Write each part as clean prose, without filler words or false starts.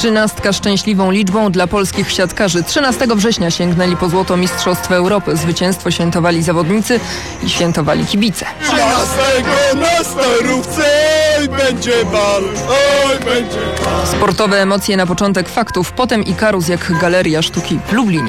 13 szczęśliwą liczbą dla polskich siatkarzy. 13 września sięgnęli po złoto Mistrzostw Europy. Zwycięstwo świętowali zawodnicy i świętowali kibice. 13 na Starówce będzie bal, oj będzie bal. Sportowe emocje na początek faktów, potem Ikarus jak galeria sztuki w Lublinie.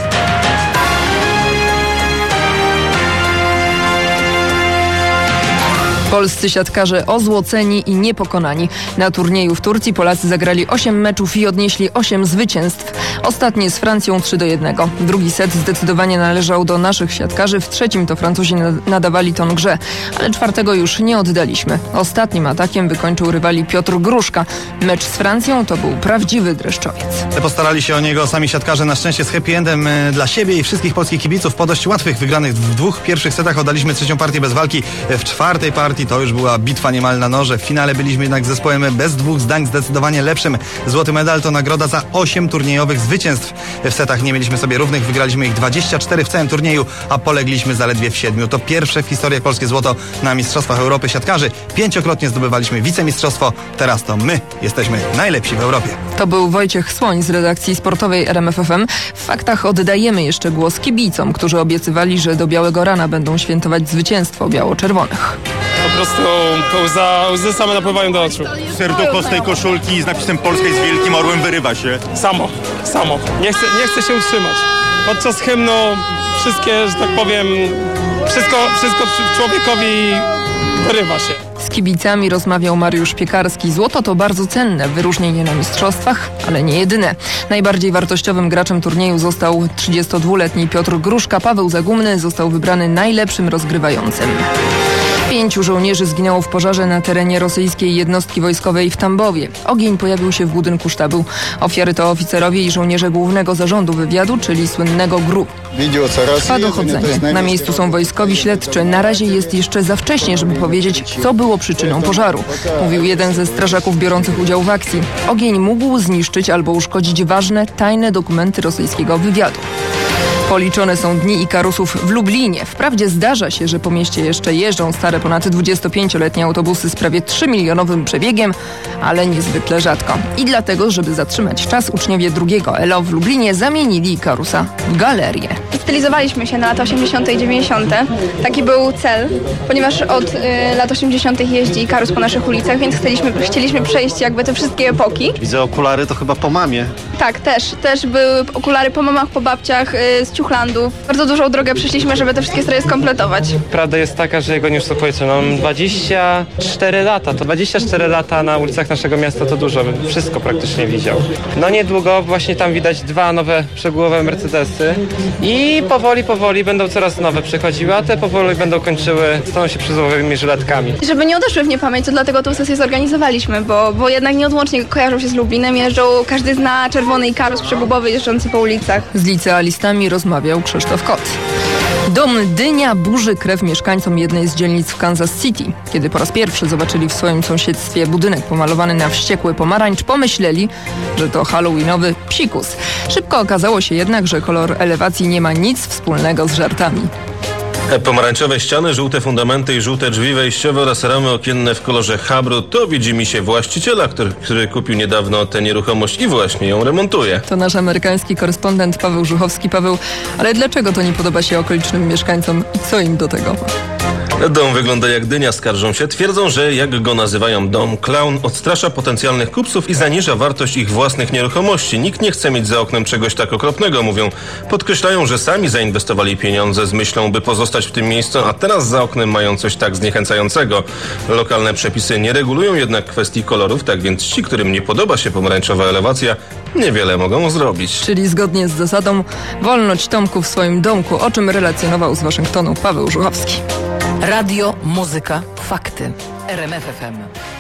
Polscy siatkarze ozłoceni i niepokonani. Na turnieju w Turcji Polacy zagrali 8 meczów i odnieśli 8 zwycięstw. Ostatnie z Francją 3-1. Drugi set zdecydowanie należał do naszych siatkarzy. W trzecim to Francuzi nadawali ton grze, ale czwartego już nie oddaliśmy. Ostatnim atakiem wykończył rywali Piotr Gruszka. Mecz z Francją to był prawdziwy dreszczowiec. Postarali się o niego sami siatkarze, na szczęście z happy endem dla siebie i wszystkich polskich kibiców. Po dość łatwych wygranych w dwóch pierwszych setach oddaliśmy trzecią partię bez walki. W czwartej partii to już była bitwa niemal na noże. W finale byliśmy jednak zespołem bez dwóch zdań zdecydowanie lepszym. Złoty medal to nagroda za 8 turniejowych zwycięstw. W setach nie mieliśmy sobie równych, wygraliśmy ich 24 w całym turnieju, a polegliśmy zaledwie w 7. To pierwsze w historii polskie złoto na Mistrzostwach Europy siatkarzy. 5-krotnie zdobywaliśmy wicemistrzostwo. Teraz to my jesteśmy najlepsi w Europie. To był Wojciech Słoń z redakcji sportowej RMF FM. W faktach oddajemy jeszcze głos kibicom, którzy obiecywali, że do białego rana będą świętować zwycięstwo biało-czerwonych. Po prostu łzy same napływają do oczu. Serducho z tej koszulki z napisem Polskiej z wielkim orłem wyrywa się. Samo. Nie chcę się utrzymać. Podczas hymnu wszystkie, że tak powiem, wszystko człowiekowi wyrywa się. Z kibicami rozmawiał Mariusz Piekarski. Złoto to bardzo cenne wyróżnienie na mistrzostwach, ale nie jedyne. Najbardziej wartościowym graczem turnieju został 32-letni Piotr Gruszka. Paweł Zagumny został wybrany najlepszym rozgrywającym. 5 żołnierzy zginęło w pożarze na terenie rosyjskiej jednostki wojskowej w Tambowie. Ogień pojawił się w budynku sztabu. Ofiary to oficerowie i żołnierze Głównego Zarządu Wywiadu, czyli słynnego GRU. Trwa dochodzenie. Na miejscu są wojskowi śledczy. Na razie jest jeszcze za wcześnie, żeby powiedzieć, co było przyczyną pożaru. Mówił jeden ze strażaków biorących udział w akcji. Ogień mógł zniszczyć albo uszkodzić ważne, tajne dokumenty rosyjskiego wywiadu. Policzone są dni Ikarusów w Lublinie. Wprawdzie zdarza się, że po mieście jeszcze jeżdżą stare ponad 25-letnie autobusy z prawie 3-milionowym przebiegiem, ale niezwykle rzadko. I dlatego, żeby zatrzymać czas, uczniowie drugiego ELO w Lublinie zamienili Ikarusa w galerię. Stylizowaliśmy się na lata 80. i 90. Taki był cel, ponieważ od lat 80. jeździ Ikarus po naszych ulicach, więc chcieliśmy przejść jakby te wszystkie epoki. Widzę okulary, to chyba po mamie. Tak, też były okulary po mamach, po babciach, z ciuchlandów. Bardzo dużą drogę przeszliśmy, żeby te wszystkie stroje skompletować. Prawda jest taka, że jego nie uspokoicie. Mam 24 lata. To 24 lata na ulicach naszego miasta to dużo. Wszystko praktycznie widział. No niedługo właśnie tam widać 2 nowe przegłowe Mercedesy i powoli będą coraz nowe przychodziły, a te powoli będą kończyły, staną się przezłowymi żyletkami. Żeby nie odeszły w niepamięć, to dlatego tą sesję zorganizowaliśmy, bo jednak nieodłącznie kojarzą się z Lublinem, jeżdżą, każdy zna czerwony Ikarus przegubowy jeżdżący po ulicach. Z licealistami rozmawiał Krzysztof Kot. Dom Dynia burzy krew mieszkańcom jednej z dzielnic w Kansas City. Kiedy po raz pierwszy zobaczyli w swoim sąsiedztwie budynek pomalowany na wściekły pomarańcz, pomyśleli, że to halloweenowy psikus. Szybko okazało się jednak, że kolor elewacji nie ma nic wspólnego z żartami. Pomarańczowe ściany, żółte fundamenty i żółte drzwi wejściowe oraz ramy okienne w kolorze habru to widzimisię właściciela, który kupił niedawno tę nieruchomość i właśnie ją remontuje. To nasz amerykański korespondent Paweł Żuchowski. Paweł, ale dlaczego to nie podoba się okolicznym mieszkańcom i co im do tego? Dom wygląda jak dynia, skarżą się. Twierdzą, że jak go nazywają dom clown, odstrasza potencjalnych kupców i zaniża wartość ich własnych nieruchomości. Nikt nie chce mieć za oknem czegoś tak okropnego, mówią. Podkreślają, że sami zainwestowali pieniądze z myślą, by pozostać w tym miejscu, a teraz za oknem mają coś tak zniechęcającego. Lokalne przepisy nie regulują jednak kwestii kolorów, tak więc ci, którym nie podoba się pomarańczowa elewacja, niewiele mogą zrobić. Czyli zgodnie z zasadą wolność Tomku w swoim domku, o czym relacjonował z Waszyngtonu Paweł Żuchowski. Radio, muzyka, fakty. RMF FM.